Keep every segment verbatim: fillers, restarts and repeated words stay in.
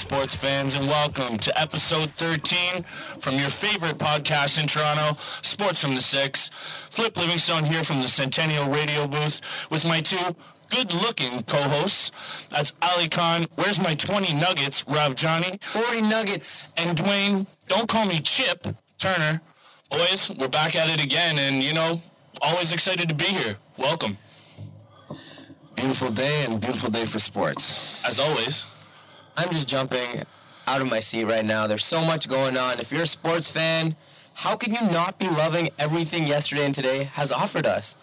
sports fans, and welcome to episode thirteen from your favorite podcast in Toronto, Sports from the Six. Flip Livingstone here from the Centennial Radio booth with my two good-looking co-hosts. That's Ali Khan. Where's my twenty nuggets? Rav Johnny. forty nuggets. And Dwayne, don't call me Chip Turner. Boys, we're back at it again, and, you know, always excited to be here. Welcome. Beautiful day and beautiful day for sports. As always. I'm just jumping out of my seat right now. There's so much going on. If you're a sports fan, how can you not be loving everything yesterday and today has offered us?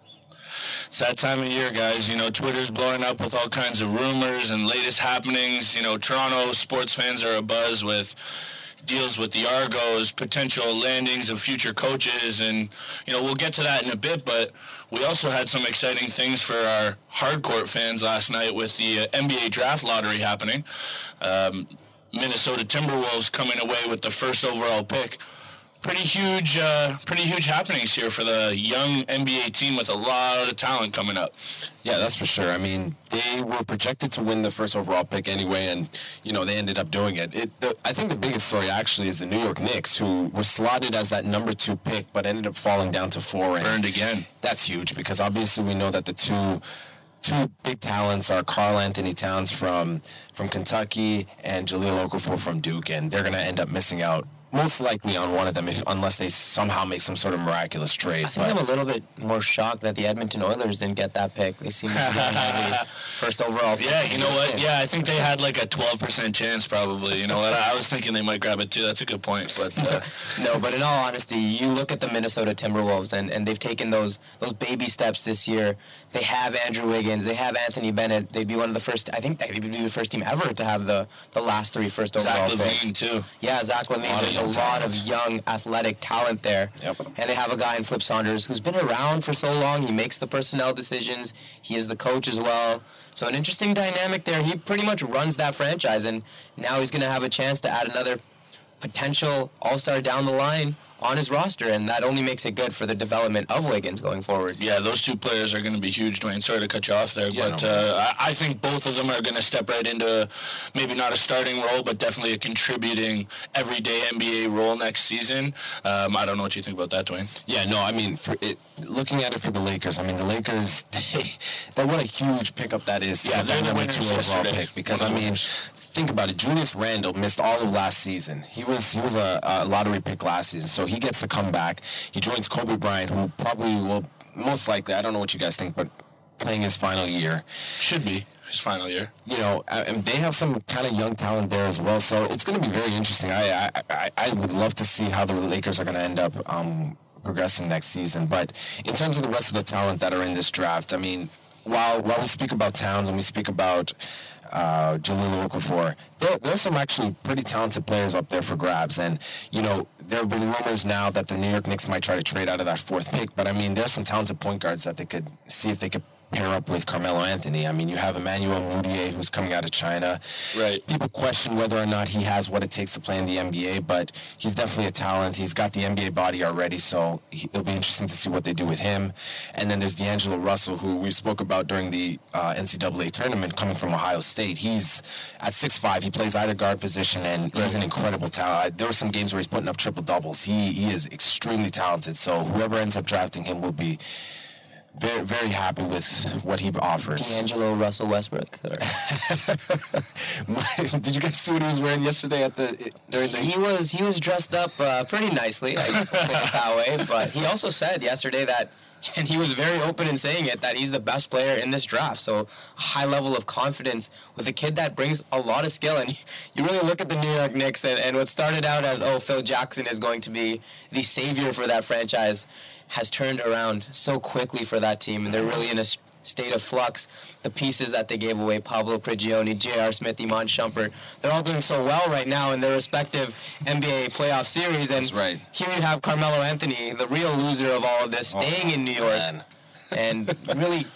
It's that time of year, guys. You know, Twitter's blowing up with all kinds of rumors and latest happenings. You know, Toronto sports fans are abuzz with deals with the Argos, potential landings of future coaches, and, you know, we'll get to that in a bit, but we also had some exciting things for our hardcore fans last night with the uh, N B A draft lottery happening. Um, Minnesota Timberwolves coming away with the first overall pick. Pretty huge, uh, pretty huge happenings here for the young N B A team with a lot of talent coming up. Yeah, that's for sure. I mean, they were projected to win the first overall pick anyway, and, you know, they ended up doing it. it the, I think the biggest story, actually, is the New York Knicks, who were slotted as that number two pick, but ended up falling down to four. And Burned again. That's huge, because obviously we know that the two two big talents are Karl Anthony Towns from, from Kentucky and Jahlil Okafor from Duke, and they're going to end up missing out most likely on one of them, if, unless they somehow make some sort of miraculous trade. I think but I'm a little bit more shocked that the Edmonton Oilers didn't get that pick. They seem to be the first overall pick. Yeah, you know what? Yeah, I think they had like a twelve percent chance probably. You know what? I was thinking they might grab it too. That's a good point. But uh... No, but in all honesty, you look at the Minnesota Timberwolves, and, and they've taken those those baby steps this year. They have Andrew Wiggins. They have Anthony Bennett. They'd be one of the first, I think they'd be the first team ever to have the, the last three first overall picks. Zach LaVine, too. Yeah, Zach LaVine. There's a lot of young, athletic talent there. Yep. And they have a guy in Flip Saunders who's been around for so long. He makes the personnel decisions. He is the coach as well. So an interesting dynamic there. He pretty much runs that franchise, and now he's going to have a chance to add another potential all-star down the line on his roster, and that only makes it good for the development of Wiggins going forward. Yeah, those two players are going to be huge, Dwayne. Sorry to cut you off there, yeah, but no, uh, I, I think both of them are going to step right into maybe not a starting role, but definitely a contributing everyday N B A role next season. Um, I don't know what you think about that, Dwayne. Yeah, no, I mean, for it, looking at it for the Lakers, I mean, the Lakers, they, what a huge pickup that is. Yeah, they're the winners yesterday. Pick because, I mean, think about it. Julius Randle missed all of last season. He was he was a, a lottery pick last season, so he gets to come back. He joins Kobe Bryant, who probably will, most likely, I don't know what you guys think, but playing his final year. Should be his final year. You know, and they have some kind of young talent there as well, so it's going to be very interesting. I, I, I, I would love to see how the Lakers are going to end up um, progressing next season. But in terms of the rest of the talent that are in this draft, I mean, while while we speak about Towns and we speak about uh, Jahlil Okafor, there, there's some actually pretty talented players up there for grabs. And, you know, there have been rumors now that the New York Knicks might try to trade out of that fourth pick. But, I mean, there's some talented point guards that they could see if they could pair up with Carmelo Anthony. I mean, you have Emmanuel Mudiay, who's coming out of China. Right. People question whether or not he has what it takes to play in the N B A, but he's definitely a talent. He's got the N B A body already, so he, it'll be interesting to see what they do with him. And then there's D'Angelo Russell, who we spoke about during the uh, N C double A tournament, coming from Ohio State. He's at six five. He plays either guard position, and he's an incredible talent. There were some games where he's putting up triple doubles. He he is extremely talented. So whoever ends up drafting him will be very, very happy with what he offers. D'Angelo Russell Westbrook. Did you guys see what he was wearing yesterday at the during the? He was he was dressed up uh, pretty nicely, I guess to say it that way. But he also said yesterday that, and he was very open in saying it, that he's the best player in this draft. So a high level of confidence with a kid that brings a lot of skill. And you really look at the New York Knicks, and, and what started out as, oh, Phil Jackson is going to be the savior for that franchise, has turned around so quickly for that team, and they're really in a state of flux. The pieces that they gave away, Pablo Prigioni, J R. Smith, Iman Shumpert, they're all doing so well right now in their respective N B A playoff series. And That's right. Here you have Carmelo Anthony, the real loser of all of this, staying oh, in New York, man. and really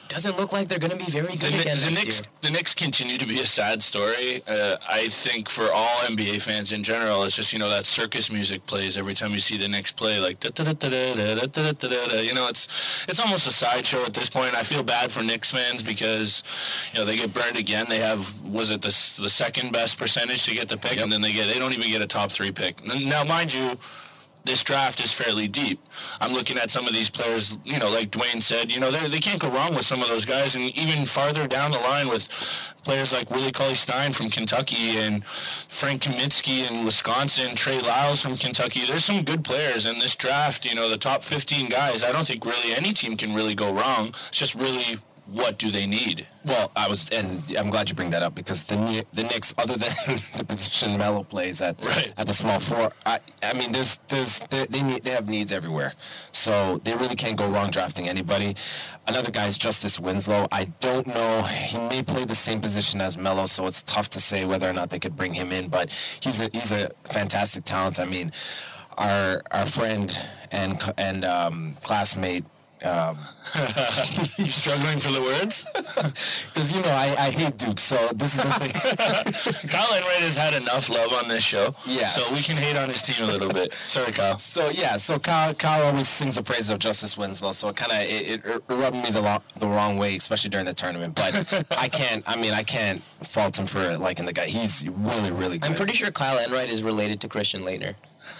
doesn't look like they're going to be very good the, again the next Knicks, year. The Knicks continue to be a sad story. Uh, I think for all N B A fans in general, it's just, you know, that circus music plays every time you see the Knicks play, like da da da da da da da da da. You know, it's it's almost a sideshow at this point. I feel bad for Knicks fans because, you know, they get burned again. They have, was it the the second best percentage to get the pick, yep. and then they get they don't even get a top three pick. Now, mind you, this draft is fairly deep. I'm looking at some of these players, you know, like Dwayne said, you know, they can't go wrong with some of those guys. And even farther down the line with players like Willie Cauley-Stein from Kentucky and Frank Kaminsky in Wisconsin, Trey Lyles from Kentucky. There's some good players in this draft. You know, the top fifteen guys, I don't think really any team can really go wrong. It's just really, what do they need? Well, I was, and I'm glad you bring that up because the the Knicks, other than the position Melo plays at right. at the small four, I I mean, there's there's they they, need, they have needs everywhere, so they really can't go wrong drafting anybody. Another guy is Justice Winslow. I don't know, he may play the same position as Melo, so it's tough to say whether or not they could bring him in. But he's a he's a fantastic talent. I mean, our our friend and and um, classmate. Um, you struggling for the words? Because, you know, I, I hate Duke, so this is the thing. Kyle Enright has had enough love on this show, yeah. so we can hate on his team a little bit. Sorry, Kyle. So, yeah, so Kyle, Kyle always sings the praise of Justice Winslow, so it kind of, it, it, it rubbed me the, lo- the wrong way, especially during the tournament, but I can't, I mean, I can't fault him for liking the guy. He's really, really good. I'm pretty sure Kyle Enright is related to Christian Laettner.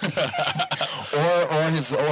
or or his or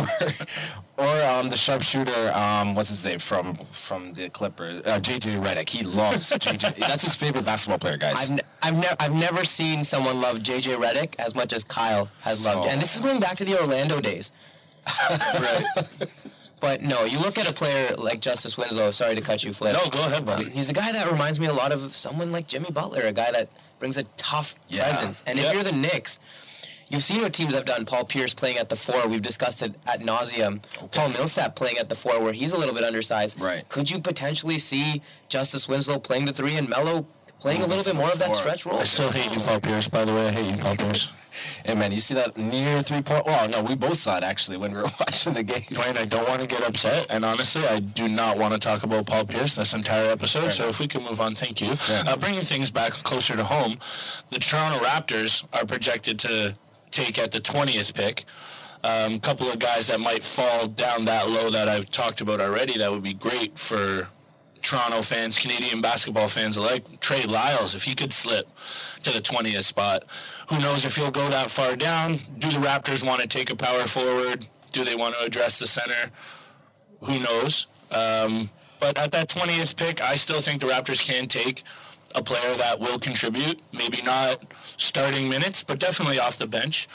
or um the sharpshooter, um what's his name from from the Clippers, uh, J J Redick. He loves J J. That's his favorite basketball player, guys. I've, ne- I've never I've never seen someone love J J Redick as much as Kyle has So- loved, and this is going back to the Orlando days. Right. But no, you look at a player like Justice Winslow. Sorry to cut you, Flip. No, go ahead, buddy. He's a guy that reminds me a lot of someone like Jimmy Butler, a guy that brings a tough Yeah. presence. And Yep. if you're the Knicks, you've seen what teams have done. Paul Pierce playing at the four. We've discussed it ad nauseum. Okay. Paul Millsap playing at the four, where he's a little bit undersized. Right. Could you potentially see Justice Winslow playing the three and Melo playing a little bit more of that stretch role? I still hate you, Paul Pierce, by the way. I hate you, Paul Pierce. Hey, man, you see that near three-point? Well, no, we both saw it, actually, when we were watching the game. Dwayne, I don't want to get upset, and honestly, I do not want to talk about Paul Pierce this entire episode, Fair so enough. If we can move on, thank you. Uh, bringing things back closer to home, the Toronto Raptors are projected to take at the twentieth pick. A um, couple of guys that might fall down that low that I've talked about already that would be great for Toronto fans, Canadian basketball fans alike. Trey Lyles, if he could slip to the twentieth spot. Who knows if he'll go that far down? Do the Raptors want to take a power forward? Do they want to address the center? Who knows? Um, but at that twentieth pick, I still think the Raptors can take a player that will contribute. Maybe not starting minutes, but definitely off the bench.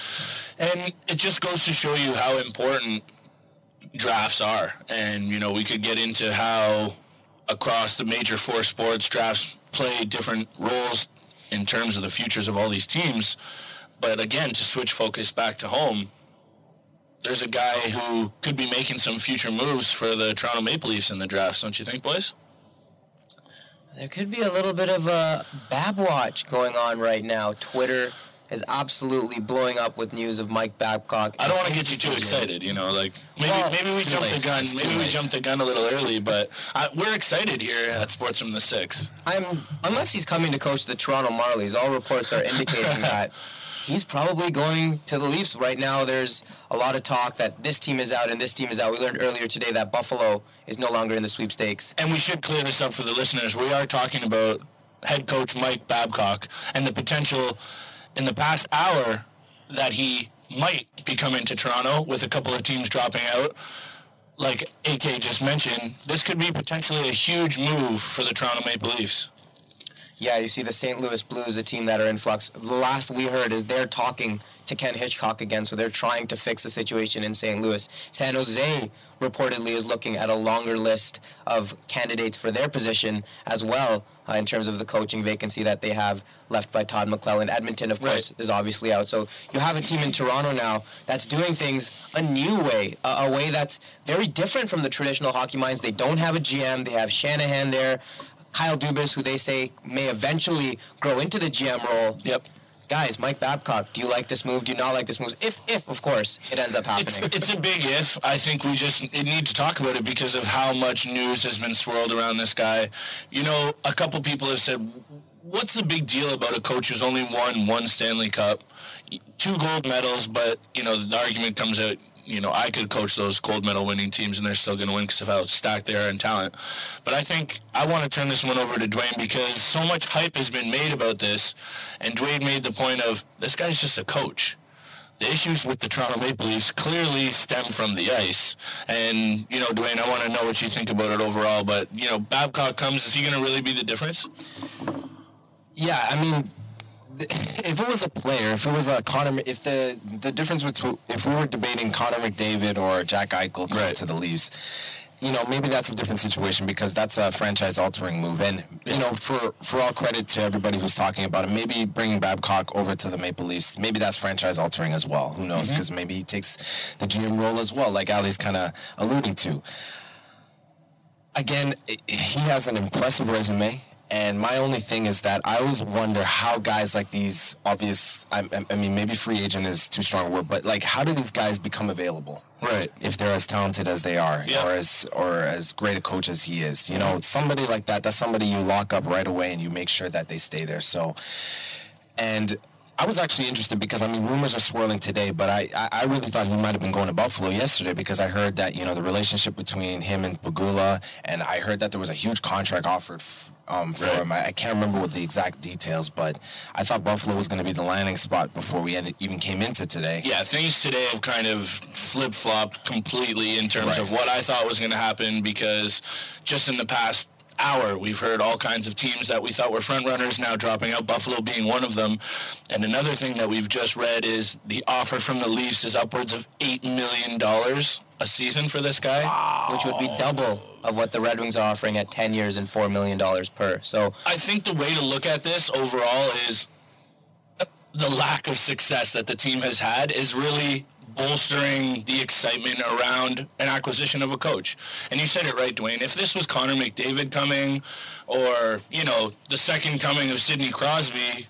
And it just goes to show you how important drafts are. And, you know, we could get into how across the major four sports, drafts play different roles in terms of the futures of all these teams. But again, to switch focus back to home, there's a guy who could be making some future moves for the Toronto Maple Leafs in the drafts, don't you think, boys? There could be a little bit of a Bab watch going on right now. Twitter is absolutely blowing up with news of Mike Babcock. I don't want to get you too excited, you know, like maybe well, maybe we jumped the gun, maybe we late. jumped the gun a little early, but uh, we're excited here at Sports from the Six. I'm unless he's coming to coach the Toronto Marlies, all reports are indicating that he's probably going to the Leafs right now. There's a lot of talk that this team is out and this team is out. We learned earlier today that Buffalo is no longer in the sweepstakes. And we should clear this up for the listeners. We are talking about head coach Mike Babcock and the potential in the past hour that he might be coming to Toronto with a couple of teams dropping out. Like A K just mentioned, this could be potentially a huge move for the Toronto Maple Leafs. Yeah, you see the Saint Louis Blues, a team that are in flux. The last we heard is they're talking to Ken Hitchcock again, so they're trying to fix the situation in Saint Louis. San Jose reportedly is looking at a longer list of candidates for their position as well, uh, in terms of the coaching vacancy that they have left by Todd McClellan. Edmonton, of course, Right. is obviously out. So you have a team in Toronto now that's doing things a new way, a, a way that's very different from the traditional hockey minds. They don't have a G M. They have Shanahan there. Kyle Dubas, who they say may eventually grow into the G M role. Yep. guys, Mike Babcock, do you like this move? Do you not like this move? If, if of course, it ends up happening. It's, it's a big if. I think we just need to talk about it because of how much news has been swirled around this guy. You know, a couple people have said, what's the big deal about a coach who's only won one Stanley Cup, two gold medals, but, you know, the argument comes out, you know, I could coach those gold medal winning teams and they're still going to win because of how stacked they are in talent. But I think I want to turn this one over to Dwayne because so much hype has been made about this, and Dwayne made the point of, this guy's just a coach. The issues with the Toronto Maple Leafs clearly stem from the ice. And, you know, Dwayne, I want to know what you think about it overall. But, you know, Babcock comes, is he going to really be the difference? Yeah, I mean, if it was a player, if it was a Connor, if the the difference between, if we were debating Connor McDavid or Jack Eichel going Right. to the Leafs, you know, maybe that's a different situation because that's a franchise-altering move. And, you know, for, for all credit to everybody who's talking about it, maybe bringing Babcock over to the Maple Leafs, maybe that's franchise-altering as well. Who knows? Because mm-hmm. maybe he takes the G M role as well, like Ali's kind of alluding to. Again, he has an impressive resume. And my only thing is that I always wonder how guys like these obvious, I, I mean, maybe free agent is too strong a word, but like, how do these guys become available? Right. If they're as talented as they are, yeah. or as or as great a coach as he is. You know, somebody like that, that's somebody you lock up right away and you make sure that they stay there. So, and I was actually interested because, I mean, rumors are swirling today, but I, I really thought he might have been going to Buffalo yesterday because I heard that, you know, the relationship between him and Pegula, and I heard that there was a huge contract offered Um, for right. him. I, I can't remember what the exact details, but I thought Buffalo was going to be the landing spot before we ended, even came into today. Yeah, things today have kind of flip-flopped completely in terms right. of what I thought was going to happen because just in the past hour, we've heard all kinds of teams that we thought were front-runners now dropping out, Buffalo being one of them. And another thing that we've just read is the offer from the Leafs is upwards of eight million dollars a season for this guy. Wow. Which would be double of what the Red Wings are offering at ten years and four million dollars per. So I think the way to look at this overall is the lack of success that the team has had is really bolstering the excitement around an acquisition of a coach. And you said it right, Dwayne. If this was Connor McDavid coming or, you know, the second coming of Sidney Crosby,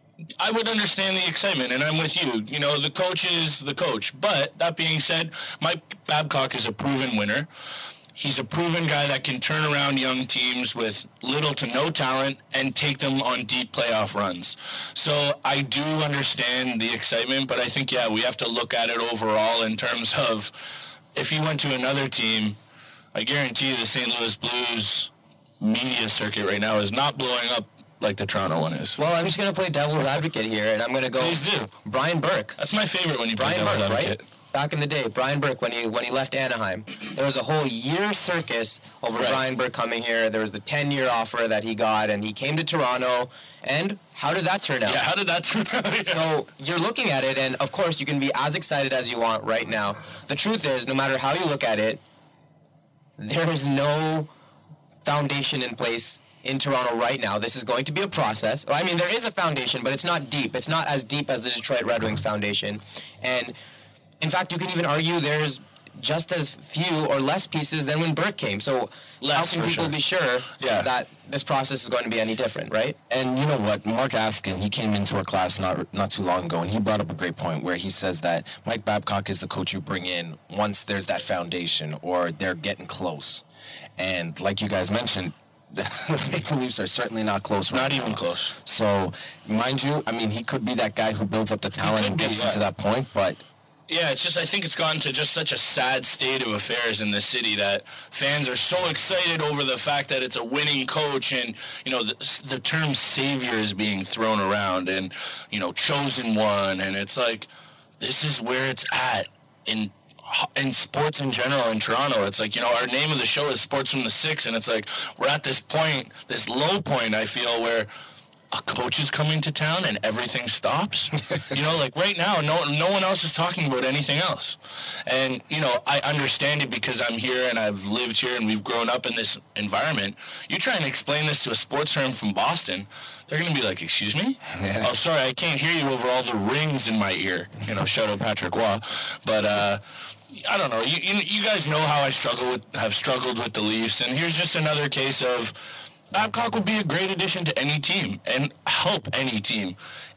I would understand the excitement, and I'm with you. You know, the coach is the coach. But that being said, Mike Babcock is a proven winner. He's a proven guy that can turn around young teams with little to no talent and take them on deep playoff runs. So I do understand the excitement, but I think, yeah, we have to look at it overall in terms of if he went to another team, I guarantee you the Saint Louis Blues media circuit right now is not blowing up like the Toronto one is. Well, I'm just going to play devil's advocate here, and I'm going to go... Please do. Brian Burke. That's my favorite when you play Brian devil's Burke, advocate. Right? Back in the day, Brian Burke, when he when he left Anaheim, there was a whole year circus over right. Brian Burke coming here. There was the ten-year offer that he got, and he came to Toronto. And how did that turn out? Yeah, how did that turn out? Yeah. So you're looking at it, and of course, you can be as excited as you want right now. The truth is, no matter how you look at it, there is no foundation in place in Toronto right now. This is going to be a process. I mean, there is a foundation, but it's not deep. It's not as deep as the Detroit Red Wings foundation. And in fact, you can even argue there's just as few or less pieces than when Burke came. So less, how can people sure. be sure yeah. that this process is going to be any different, right? And you know what? Mark Askin, he came into our class not not too long ago, and he brought up a great point where he says that Mike Babcock is the coach you bring in once there's that foundation or they're getting close. And like you guys mentioned, the Maple Leafs are certainly not close. Not right even now. close. So, mind you, I mean, he could be that guy who builds up the talent and be, gets yeah. them to that point, but... Yeah, it's just I think it's gotten to just such a sad state of affairs in this city that fans are so excited over the fact that it's a winning coach and, you know, the, the term savior is being thrown around and, you know, chosen one. And it's like, this is where it's at in in sports in general in Toronto. It's like, you know, our name of the show is Sports from the Six, and it's like we're at this point, this low point, I feel, where a coach is coming to town and everything stops. You know, like right now, no no one else is talking about anything else. And, you know, I understand it because I'm here and I've lived here and we've grown up in this environment. You try and explain this to a sports firm from Boston, they're going to be like, excuse me? Yeah. Oh, sorry, I can't hear you over all the rings in my ear. You know, shout out Patrick Waugh. But, uh, I don't know. You, you you guys know how I struggle with, have struggled with the Leafs. And here's just another case of Babcock would be a great addition to any team and help any team.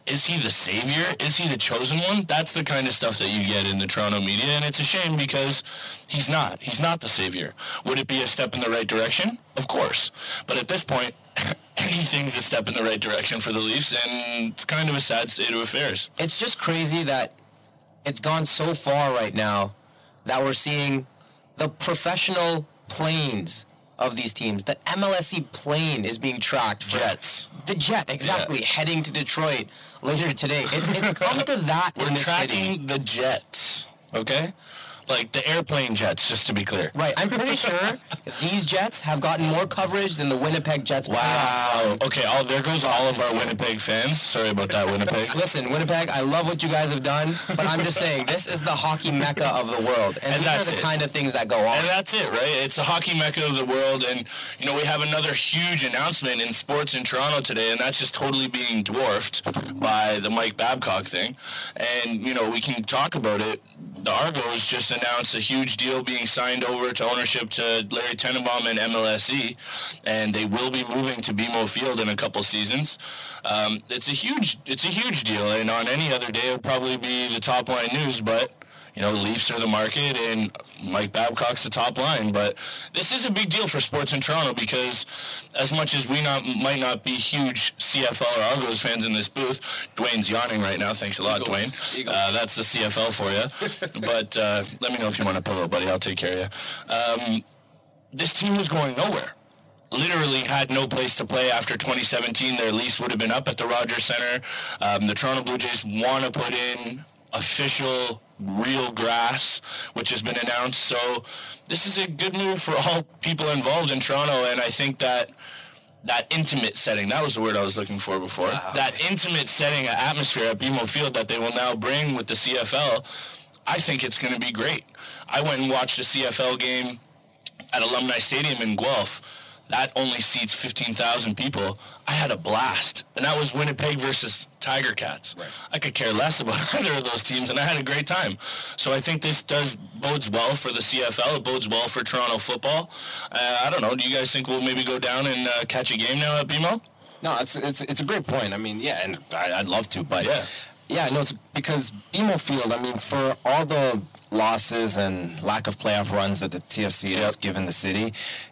is he the savior? Is he the chosen one? That's the kind of stuff that you get in the Toronto media, and it's a shame because he's not. He's not the savior. Would it be a step in the right direction? Of course. But at this point, anything's a step in the right direction for the Leafs, and it's kind of a sad state of affairs. It's just crazy that it's gone so far right now that we're seeing the professional planes of these teams. The M L S E plane is being tracked. For Jets. The jet, exactly, yeah. heading to Detroit later today. It's, it's come to that We're in this tracking city. the jets, okay? Like the airplane jets, just to be clear. Right. I'm pretty sure these Jets have gotten more coverage than the Winnipeg Jets. Wow. Okay, all, there goes all of our Winnipeg fans. Sorry about that, Winnipeg. Listen, Winnipeg, I love what you guys have done, but I'm just saying, this is the hockey mecca of the world. And, And these are that's the it. kind of things that go on. And that's it, right? It's the hockey mecca of the world, and, you know, we have another huge announcement in sports in Toronto today, and that's just totally being dwarfed by the Mike Babcock thing. And, you know, we can talk about it. The Argos just announced a huge deal being signed over to ownership to Larry Tenenbaum and M L S E, and they will be moving to B M O Field in a couple seasons. Um, it's a huge, it's a huge deal, and on any other day it would probably be the top line news, but you know, the Leafs are the market, and Mike Babcock's the top line. But this is a big deal for sports in Toronto because as much as we not might not be huge C F L or Argos fans in this booth, Dwayne's yawning right now. Thanks a lot, Eagles. Dwayne. Eagles. Uh, that's the C F L for you. But uh, let me know if you want a pillow, buddy. I'll take care of you. Um, this team was going nowhere. Literally had no place to play after twenty seventeen. Their lease would have been up at the Rogers Centre. Um, the Toronto Blue Jays want to put in official real grass, which has been announced. So this is a good move for all people involved in Toronto, and I think that that intimate setting, that was the word I was looking for before, wow. that intimate setting, atmosphere at B M O Field that they will now bring with the C F L, I think it's going to be great. I went and watched a C F L game at Alumni Stadium in Guelph. That only seats fifteen thousand people. I had a blast. And that was Winnipeg versus Tiger Cats. Right. I could care less about either of those teams, and I had a great time. So I think this does bodes well for the C F L. It bodes well for Toronto football. Uh, I don't know. Do you guys think we'll maybe go down and uh, catch a game now at B M O? No, it's it's it's a great point. I mean, yeah, and I, I'd love to, but yeah, yeah, no, it's because B M O Field. I mean, for all the losses and lack of playoff runs that the T F C yep. has given the city.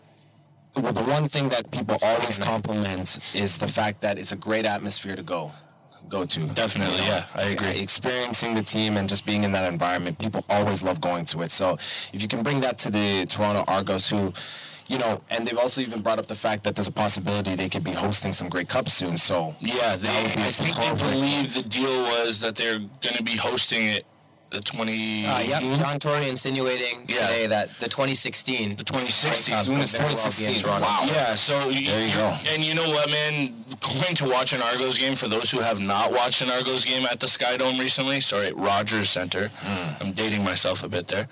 Well, the one thing that people always compliment is the fact that it's a great atmosphere to go go to. Definitely, you know? Yeah, I agree. Yeah, experiencing the team and just being in that environment, people always love going to it. So if you can bring that to the Toronto Argos, who, you know, and they've also even brought up the fact that there's a possibility they could be hosting some Grey Cups soon. So yeah, they, I think they believe the deal was that they're going to be hosting it. The twenty. Uh, yep, John Tory insinuating yeah. today that the twenty sixteen. The twenty sixteen. As soon as twenty sixteen. Wow. Yeah. So you, there you, you go. And you know what, man? Going to watch an Argos game for those who have not watched an Argos game at the Sky Dome recently. Sorry, Rogers Centre. Mm. I'm dating myself a bit there.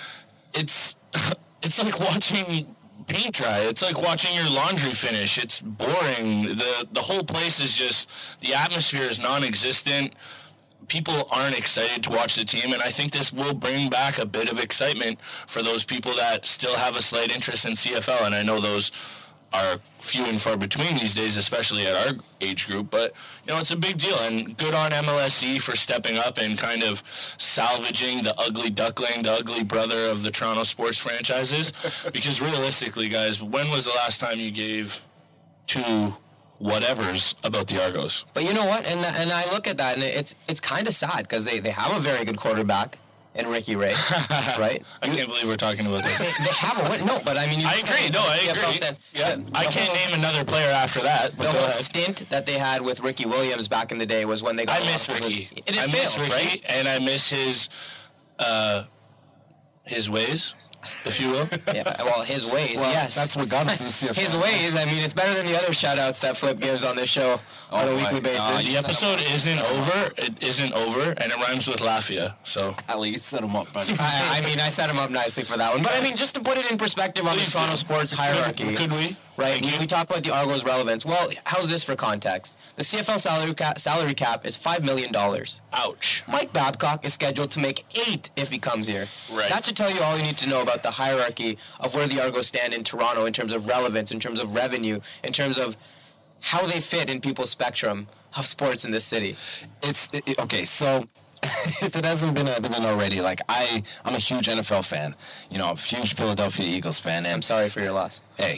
It's it's like watching paint dry. It's like watching your laundry finish. It's boring. The the whole place is just, the atmosphere is non-existent. People aren't excited to watch the team, and I think this will bring back a bit of excitement for those people that still have a slight interest in C F L, and I know those are few and far between these days, especially at our age group, but, you know, it's a big deal, and good on M L S E for stepping up and kind of salvaging the ugly duckling, the ugly brother of the Toronto sports franchises, because realistically, guys, when was the last time you gave two whatevers about the Argos? But you know what? And and I look at that, and it's it's kind of sad because they, they have a very good quarterback in Ricky Ray, right? I can't believe we're talking about this. They, they have a win. No, but I mean, you I agree. No, I agree. Stand, yeah. the, I can't name another player after that. But the whole stint that they had with Ricky Williams back in the day was when they got. I miss Ricky. His, it, it I failed, miss Ricky, right? and I miss his uh, his ways, if you will. Yeah, well, his ways, well, yes. That's what got us to the C F L. His ways, I mean, it's better than the other shout-outs that Flip gives on this show oh on a weekly basis. Uh, the episode isn't over. It isn't over, and it rhymes with Lafia, so. At least set him up, buddy. I, I mean, I set him up nicely for that one. But, I mean, just to put it in perspective on Please the Toronto do. sports hierarchy. Could, could we? Right, we, we talk about the Argos' relevance. Well, how's this for context? The C F L salary cap, salary cap is five million dollars. Ouch. Mike Babcock is scheduled to make eight if he comes here. Right. That should tell you all you need to know about the hierarchy of where the Argos stand in Toronto in terms of relevance, in terms of revenue, in terms of how they fit in people's spectrum, of sports in this city. It's it, it- okay. So if it hasn't been evident already, like I, I'm a huge N F L fan. You know, a huge Philadelphia Eagles fan. And I'm sorry for your loss. hey,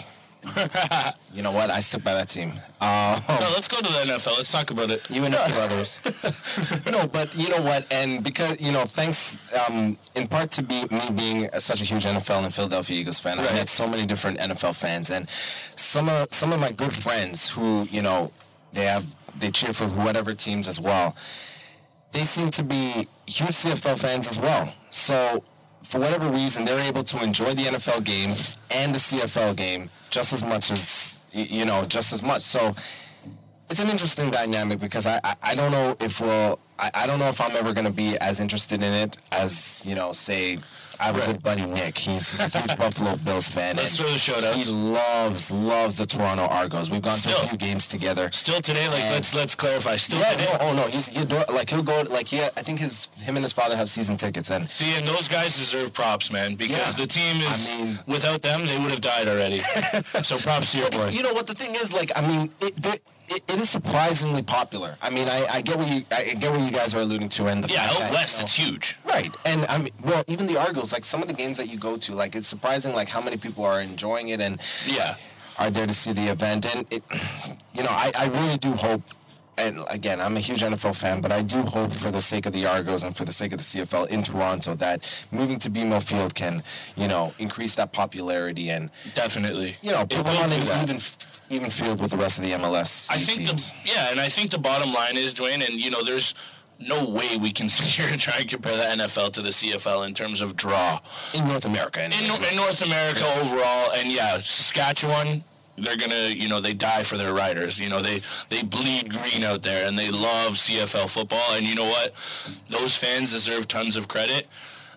you know what? I stick by that team. Uh, No, let's go to the N F L. Let's talk about it. You and a few others. no, but you know what? And because you know, thanks um, in part to be me being a, such a huge N F L and Philadelphia Eagles fan, Right. I met so many different N F L fans, and some of some of my good friends who you know they have they cheer for whatever teams as well. They seem to be huge C F L fans as well. So for whatever reason, they're able to enjoy the N F L game and the C F L game just as much as y- you know, just as much. So it's an interesting dynamic because I, I, I don't know if we'll I, I don't know if I'm ever going to be as interested in it as you know say I have a Right. good buddy Nick. He's a huge Buffalo Bills fan. Let's and throw the shout-outs. He loves loves the Toronto Argos. We've gone to Still. a few games together. Still today, like And- let's let's clarify. Still Yeah, today. no, oh no, he's he adore, like he'll go like he I think his him and his father have season tickets and See, and those guys deserve props, man, because Yeah. the team is, I mean- without them, they would have died already. So props to your boy. you know what the thing is like I mean it they, it, it is surprisingly popular. I mean I, I get what you I get what you guys are alluding to and the Yeah, fact out that, west, you know, it's huge. right. And I mean well even the Argos like some of the games that you go to like it's surprising like how many people are enjoying it and Yeah. are there to see the event and it you know I, I really do hope. And again, I'm a huge N F L fan, but I do hope for the sake of the Argos and for the sake of the C F L in Toronto that moving to B M O Field can, you know, increase that popularity and, Definitely. you know, It put them will on do an that. even, even field with the rest of the M L S I think teams. the yeah, and I think the bottom line is, Dwayne, and you know, there's no way we can sit here and try and compare the N F L to the C F L in terms of draw in North America. in, Anyway. in North America overall. And yeah, Saskatchewan, they're gonna, you know, they die for their riders. You know, they they bleed green out there, and they love C F L football. And you know what? Those fans deserve tons of credit.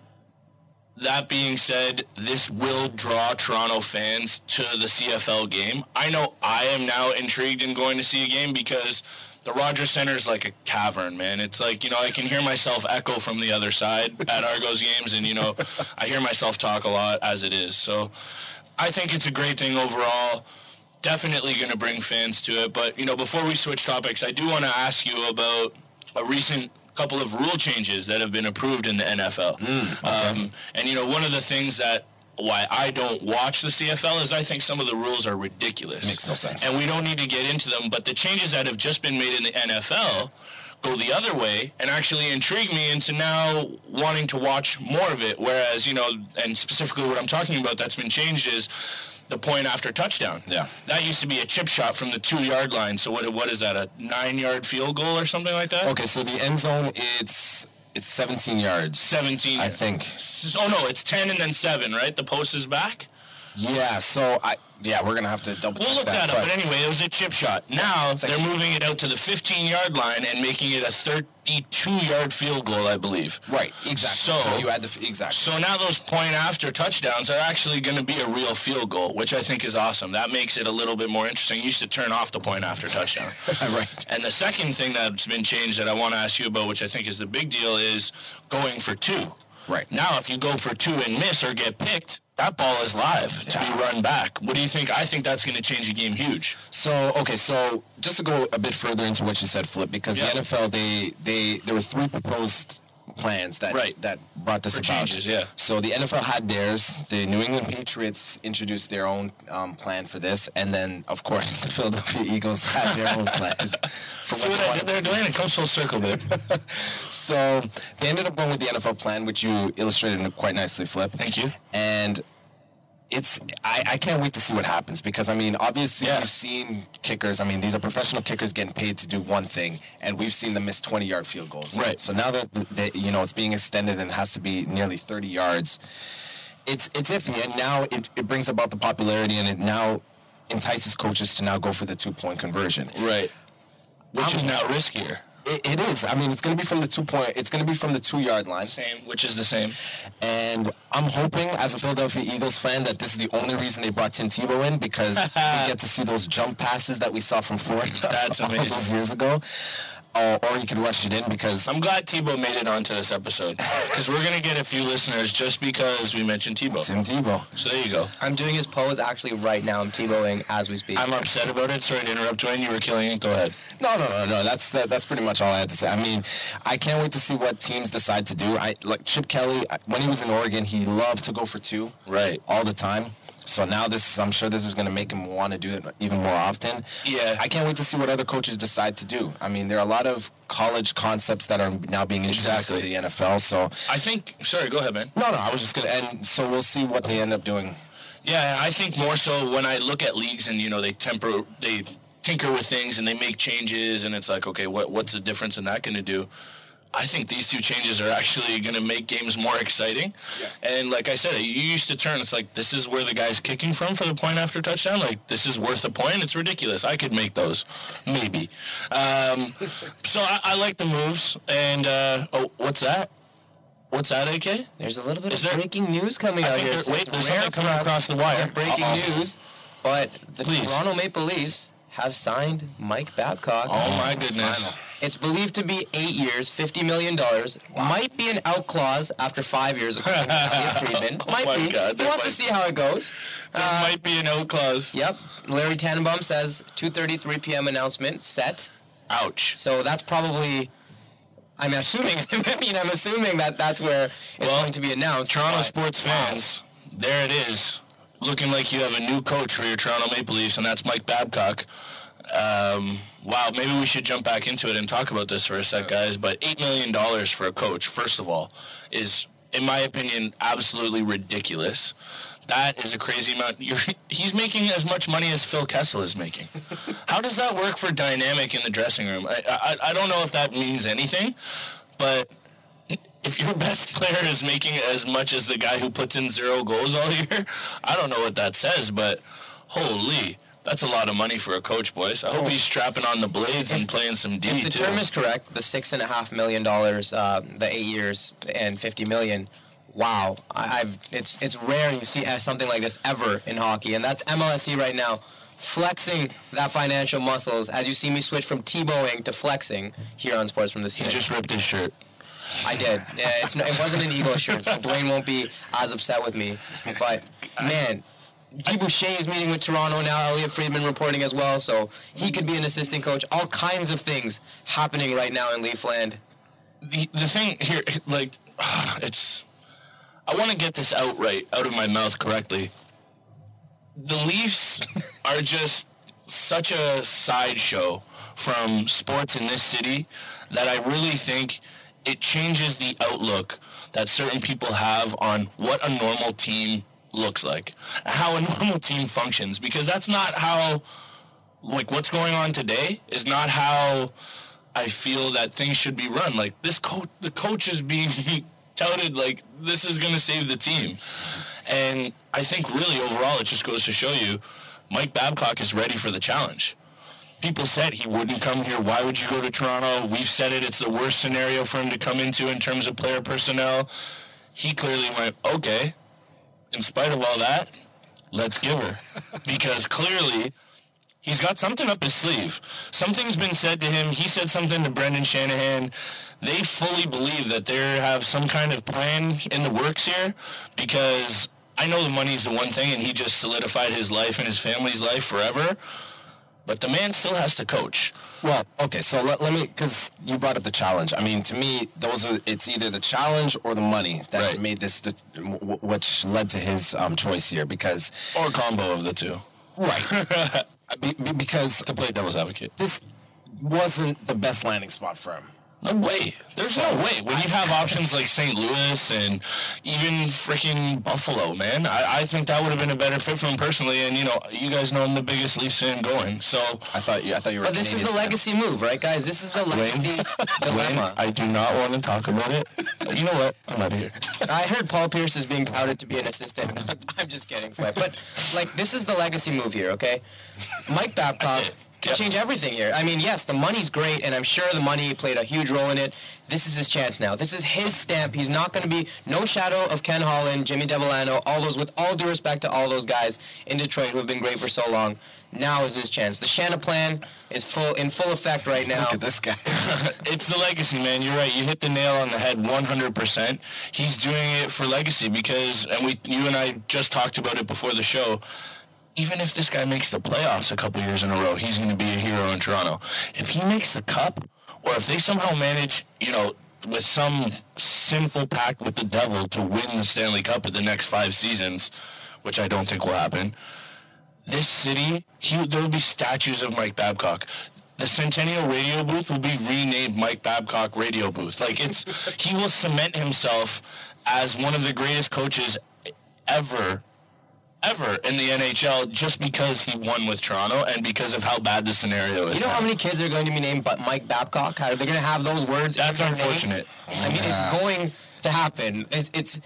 That being said, this will draw Toronto fans to the C F L game. I know I am now intrigued in going to see a game because the Rogers Center is like a cavern, man. It's like, you know, I can hear myself echo from the other side at Argos games, and, you know, I hear myself talk a lot as it is. So I think it's a great thing overall. Definitely going to bring fans to it. But, you know, before we switch topics, I do want to ask you about a recent couple of rule changes that have been approved in the N F L. Mm, okay. um, and, you know, one of the things that why I don't watch the C F L is I think some of the rules are ridiculous. Makes no sense. And we don't need to get into them. But the changes that have just been made in the N F L go the other way and actually intrigue me into now wanting to watch more of it. Whereas, you know, and specifically what I'm talking about that's been changed is the point after touchdown. Yeah. That used to be a chip shot from the two-yard line. So what what is that, a nine-yard field goal or something like that? Okay, so the end zone, it's it's seventeen yards. seventeen. I think. S- Oh, no, it's ten and then seven, right? The post is back? Yeah, so I yeah, we're gonna have to double check We'll look that, that. up. But anyway, it was a chip shot. Now It's like- they're moving it out to the fifteen-yard line and making it a thirty-two-yard field goal, I believe. right, exactly. So- you add the f- exactly. So now those point-after touchdowns are actually going to be a real field goal, which I think is awesome. That makes it a little bit more interesting. You used to turn off the point-after touchdown. right. And the second thing that's been changed that I want to ask you about, which I think is the big deal, is going for two. Right. Now, if you go for two and miss or get picked, that ball is live to Yeah. be run back. What do you think? I think that's going to change the game huge. So okay, so just to go a bit further into what you said, Flip, because Yeah. the N F L they they there were three proposed plans that Right. that brought this For about. changes, yeah. So the N F L had theirs. The New England Patriots introduced their own um, plan for this, and then of course the Philadelphia Eagles had their own plan. For See what what they I did wanted. there, Dwayne? It comes full circle, babe. So they ended up going with the N F L plan, which you illustrated quite nicely, Flip. Thank you. And it's I, I can't wait to see what happens because I mean obviously Yeah. we've seen kickers. I mean these are professional kickers getting paid to do one thing, and we've seen them miss twenty-yard field goals. Right. So now that the, the, you know it's being extended and has to be nearly thirty yards, it's it's iffy, and now it, it brings about the popularity, and it now entices coaches to now go for the two-point conversion. Right. Which I'm- is now riskier. It, it is. I mean, it's going to be from the two-point. It's going to be from the two-yard line. Same, which is the same. And I'm hoping, as a Philadelphia Eagles fan, that this is the only reason they brought Tim Tebow in because we get to see those jump passes that we saw from Florida That's all amazing. those years ago. or, or you could rush it in because I'm glad Tebow made it onto this episode because we're going to get a few listeners just because we mentioned Tebow. Tim Tebow. So there you go. I'm doing his pose actually right now. I'm Tebowing as we speak. I'm upset about it. Sorry to interrupt, Dwayne. You were killing it. Go ahead. No, no, no, no. That's that, that's pretty much all I had to say. I mean, I can't wait to see what teams decide to do. I like Chip Kelly when he was in Oregon. He loved to go for two, right, all the time. So now this, I'm sure this is going to make him want to do it even more often. Yeah. I can't wait to see what other coaches decide to do. I mean, there are a lot of college concepts that are now being introduced exactly. to the N F L. So I think. Sorry, go ahead, man. No, no. I was just going to end. So we'll see what they end up doing. Yeah, I think more so when I look at leagues and you know they temper, they tinker with things and they make changes, and it's like, okay, what what's the difference in that going to do? I think these two changes are actually going to make games more exciting. Yeah. And like I said, you used to turn, it's like, this is where the guy's kicking from for the point after touchdown. Like, this is worth a point. It's ridiculous. I could make those. Maybe. Um, so I, I like the moves. And, uh, oh, what's that? What's that, A K? There's a little bit is of there, breaking news coming out here. There, wait, there's something coming across the wire. Breaking Uh-oh. news. But the Please. Toronto Maple Leafs have signed Mike Babcock. Oh, my goodness. It's believed to be eight years, fifty million dollars. Wow. Might be an out clause after five years, according to Elliot Friedman. Oh might my be. God, he wants might, to see how it goes. There uh, might be an out clause. Yep. Larry Tannenbaum says two thirty-three p.m. announcement set. Ouch. So that's probably... I'm assuming, I mean, I'm assuming that that's where it's well, going to be announced. Toronto but, sports fans, wow. There it is. Looking like you have a new coach for your Toronto Maple Leafs, and that's Mike Babcock. Um, wow, maybe we should jump back into it and talk about this for a sec, guys. But eight million dollars for a coach, first of all, is, in my opinion, absolutely ridiculous. That is a crazy amount. You're, he's making as much money as Phil Kessel is making. How does that work for dynamic in the dressing room? I, I, I don't know if that means anything, but if your best player is making as much as the guy who puts in zero goals all year, I don't know what that says, but holy... That's a lot of money for a coach, boys. I hope he's strapping on the blades if, and playing some D, if the too. term is correct, the six and a half million dollars, uh, the eight years and fifty million. Wow, I, I've it's it's rare you see something like this ever in hockey, and that's M L S E right now, flexing that financial muscles. As you see me switch from Tebowing to flexing here on Sports from the Scene. He just ripped his shirt. I did. Yeah, it's no, it wasn't an Eagle shirt, so Dwayne won't be as upset with me. But man. Guy Boucher is meeting with Toronto now. Elliot Friedman reporting as well, so he could be an assistant coach. All kinds of things happening right now in Leafland. The the thing here, like, it's... I want to get this out right, out of my mouth correctly. The Leafs are just such a sideshow from sports in this city that I really think it changes the outlook that certain people have on what a normal team looks like, how a normal team functions, because that's not how, like, what's going on today is not how I feel that things should be run. Like, this coach, the coach is being touted like this is going to save the team. And I think really overall it just goes to show you Mike Babcock is ready for the challenge. People said he wouldn't come here. Why would you go to Toronto? We've said it. It's the worst scenario for him to come into in terms of player personnel. He clearly went, okay, in spite of all that, let's give her. Because clearly, he's got something up his sleeve. Something's been said to him. He said something to Brendan Shanahan. They fully believe that they have some kind of plan in the works here, because I know the money's the one thing, and he just solidified his life and his family's life forever. But the man still has to coach. Well, okay, so let, let me, because you brought up the challenge. I mean, to me, those are, it's either the challenge or the money that right. made this, the, w- which led to his um, choice here, because... Or a combo of the two. Right. be, be, because... To play devil's advocate. This wasn't the best landing spot for him. No way. There's so, no way. When you have options like Saint Louis and even freaking Buffalo, man, I, I think that would have been a better fit for him personally. And, you know, you guys know I'm the biggest Leafs fan going. So I thought you, I thought you were But this is the legacy move, right, guys? This is the legacy dilemma. I do not want to talk about it. You know what? I'm out of here. I heard Paul Pierce is being touted to be an assistant. I'm just kidding, Flip. But, like, this is the legacy move here, okay? Mike Babcock can Yep. change everything here. I mean, yes, the money's great, and I'm sure the money played a huge role in it. This is his chance now. This is his stamp. He's not going to be no shadow of Ken Holland, Jimmy Devellano, all those. With all due respect to all those guys in Detroit who have been great for so long, now is his chance. The Shanna plan is full in full effect right now. Look at this guy. It's the legacy, man. You're right. You hit the nail on the head one hundred percent. He's doing it for legacy because, and we, you and I just talked about it before the show, even if this guy makes the playoffs a couple years in a row, he's going to be a hero in Toronto. If he makes the cup, or if they somehow manage, you know, with some sinful pact with the devil to win the Stanley Cup in the next five seasons, which I don't think will happen, this city, he, there will be statues of Mike Babcock. The Centennial Radio Booth will be renamed Mike Babcock Radio Booth. Like, it's, he will cement himself as one of the greatest coaches ever, ever in the N H L just because he won with Toronto and because of how bad the scenario is. You know now. how many kids are going to be named but Mike Babcock? How, they're going to have those words. That's in their name? unfortunate. I mean, it's going to happen. It's, it's.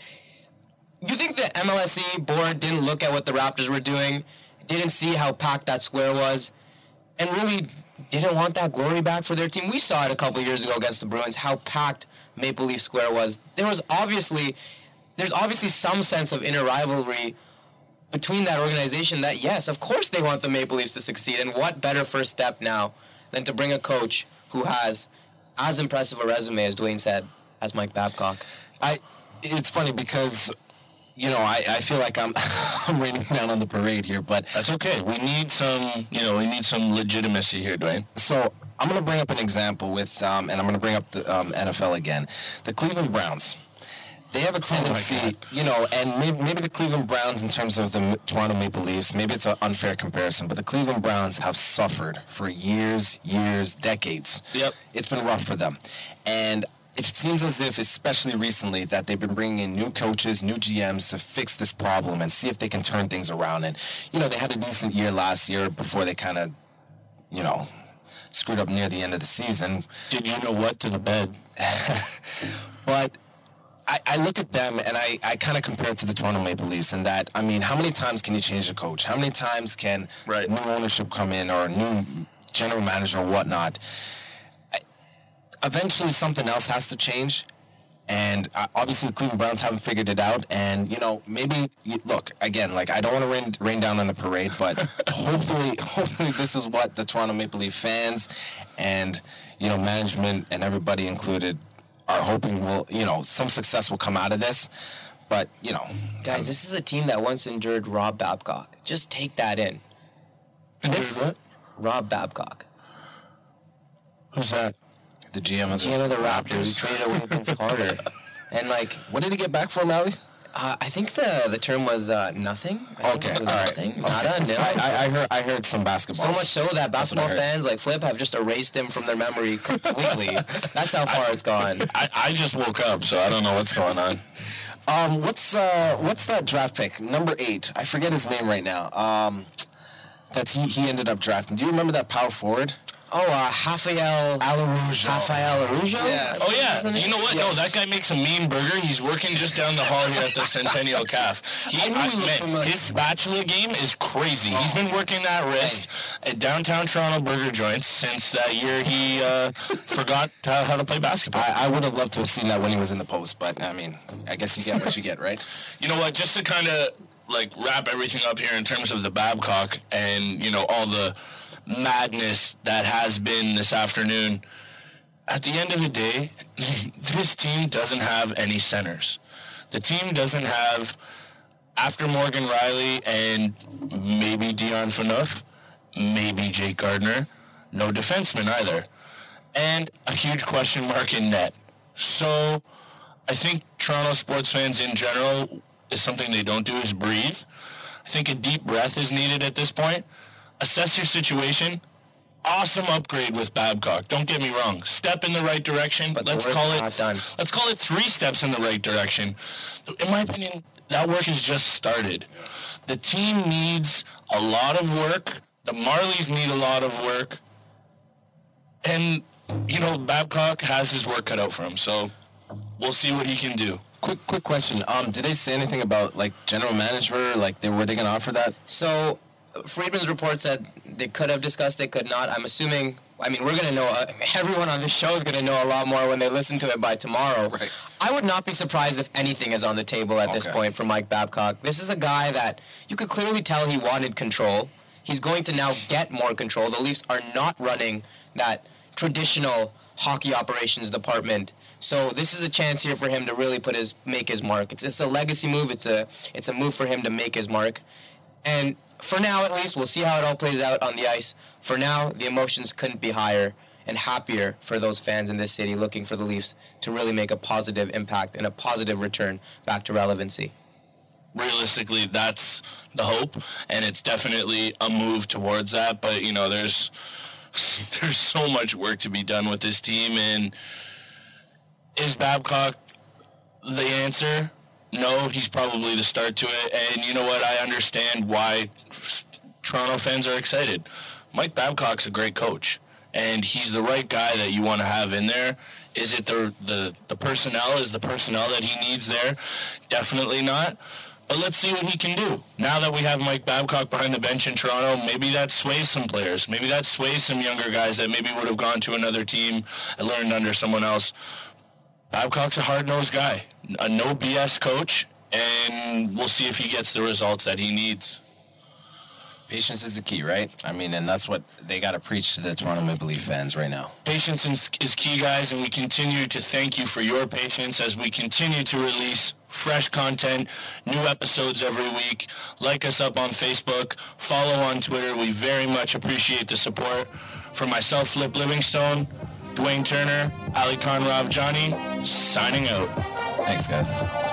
You think the M L S E board didn't look at what the Raptors were doing, didn't see how packed that square was, and really didn't want that glory back for their team? We saw it a couple years ago against the Bruins, how packed Maple Leaf Square was. There was obviously, there's obviously some sense of inner rivalry between that organization that, yes, of course they want the Maple Leafs to succeed, and what better first step now than to bring a coach who has as impressive a resume, as Dwayne said, as Mike Babcock. I. It's funny because, you know, I, I feel like I'm I'm raining down on the parade here, but That's okay. We need some, you know, we need some legitimacy here, Dwayne. so I'm going to bring up an example with, um, and I'm going to bring up the um, N F L again. The Cleveland Browns. They have a tendency, God. you know, and maybe, maybe the Cleveland Browns in terms of the M- Toronto Maple Leafs, maybe it's an unfair comparison, but the Cleveland Browns have suffered for years, years, decades. Yep. It's been rough for them. And it seems as if, especially recently, that they've been bringing in new coaches, new G Ms to fix this problem and see if they can turn things around. And, you know, they had a decent year last year before they kind of, you know, screwed up near the end of the season. Did you know what to the bed? But I, I look at them and I, I kind of compare it to the Toronto Maple Leafs in that, I mean, how many times can you change the coach? How many times can Right. new ownership come in or a new general manager or whatnot? I, eventually something else has to change. And uh, obviously the Cleveland Browns haven't figured it out. And, you know, maybe, you, look, again, like, I don't want to rain, rain down on the parade, but hopefully, hopefully this is what the Toronto Maple Leaf fans and, you know, management and everybody included are hoping will, you know, some success will come out of this. But, you know. Guys, this is a team that once endured Rob Babcock. Just take that in. This- what? Rob Babcock. Who's that? The G M of the, G M of the Raptors. We traded away Vince Carter. And, like, What did he get back for, Mally? uh, I think the the term was uh, nothing. I think Okay, it was all right. nothing. Nada, nil. I, I, I heard I heard some basketball. So much so that That's what I basketball heard. fans like Flip have just erased him from their memory completely. That's how far it's gone. I, I just woke up, so I don't know what's going on. Um, what's uh, what's that draft pick? Number eight. I forget his name right now. Um, that he, he ended up drafting. Do you remember that power forward? Oh, uh, Rafael Alaroujo. Rafael Arujo? Yes. Oh, yeah. Isn't it? You know what? No, Yes. that guy makes a mean burger. He's working just down the hall here at the Centennial Calf. He, I knew he looked man, familiar. his spatula game is crazy. He's been working that wrist at downtown Toronto burger joints since that year he uh, forgot how, how to play basketball. I, I would have loved to have seen that when he was in the post, but I mean, I guess you get what you get, right? You know what? Just to kind of like wrap everything up here in terms of the Babcock and, you know, all the madness that has been this afternoon. At the end of the day, this team doesn't have any centers. The team doesn't have, after Morgan Riley and maybe Dion Phaneuf, maybe Jake Gardner, no defenseman either. And a huge question mark in net. So I think Toronto sports fans in general, is something they don't do is breathe. I think a deep breath is needed at this point. Assess your situation. Awesome upgrade with Babcock. Don't get me wrong. Step in the right direction. But the let's work's call it. not done. Let's call it three steps in the right direction. In my opinion, that work has just started. The team needs a lot of work. The Marlies need a lot of work. And, you know, Babcock has his work cut out for him. So we'll see what he can do. Quick, quick question. Um, did they say anything about like general manager? Like, they were they going to offer that? So, Friedman's report said they could have discussed it, could not. I'm assuming, I mean, we're going to know, uh, everyone on this show is going to know a lot more when they listen to it by tomorrow. Right. I would not be surprised if anything is on the table at this Okay. point for Mike Babcock. This is a guy that you could clearly tell he wanted control. He's going to now get more control. The Leafs are not running that traditional hockey operations department. So this is a chance here for him to really put his make his mark. It's it's a legacy move. It's a it's a move for him to make his mark. And for now, at least, we'll see how it all plays out on the ice. For now, the emotions couldn't be higher and happier for those fans in this city looking for the Leafs to really make a positive impact and a positive return back to relevancy. Realistically, that's the hope, and it's definitely a move towards that. But, you know, there's there's so much work to be done with this team, and is Babcock the answer? No, he's probably the start to it, and you know what? I understand why Toronto fans are excited. Mike Babcock's a great coach, and he's the right guy that you want to have in there. Is it the the, the personnel? Is the personnel that he needs there? Definitely not. But let's see what he can do. Now that we have Mike Babcock behind the bench in Toronto, maybe that sways some players. Maybe that sways some younger guys that maybe would have gone to another team and learned under someone else. Babcock's a hard-nosed guy, a no B S coach, and we'll see if he gets the results that he needs. Patience is the key, right? I mean, and that's what they got to preach to the Toronto Maple Leaf fans right now. Patience is key, guys, and we continue to thank you for your patience as we continue to release fresh content, new episodes every week. Like us up on Facebook, follow on Twitter. We very much appreciate the support. For myself, Flip Livingstone, Dwayne Turner, Ali Khan Ravjani, signing out. Thanks, guys.